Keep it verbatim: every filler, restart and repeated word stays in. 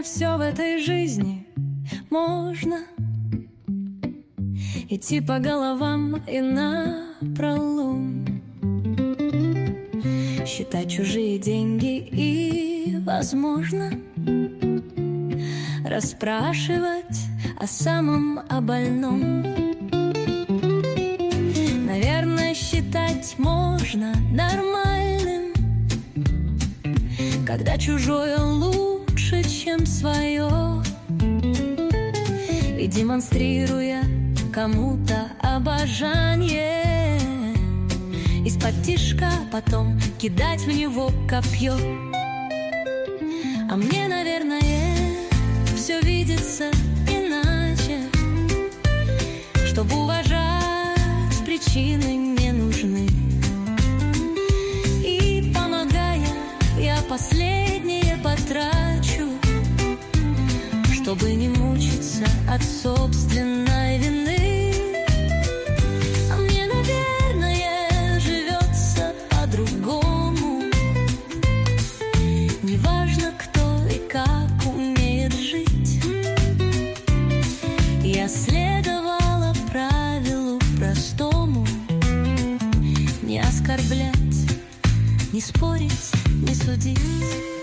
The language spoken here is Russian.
все в этой жизни можно. Идти по головам и напролом, считать чужие деньги и, возможно, расспрашивать о самом о больном. Наверное, считать можно нормальным, когда чужое лучше, чем свое, и демонстрируя кому-то обожание, из-под тишка потом кидать в него копье. А мне, наверное, все видится иначе. Чтоб уважать, причины не нужны. И помогая, я последнее потрачу, чтобы не мучиться от собственной вины. А мне, наверное, живется по-другому. Неважно, кто и как умеет жить. Я следовала правилу простому: не оскорблять, не спорить, не судить.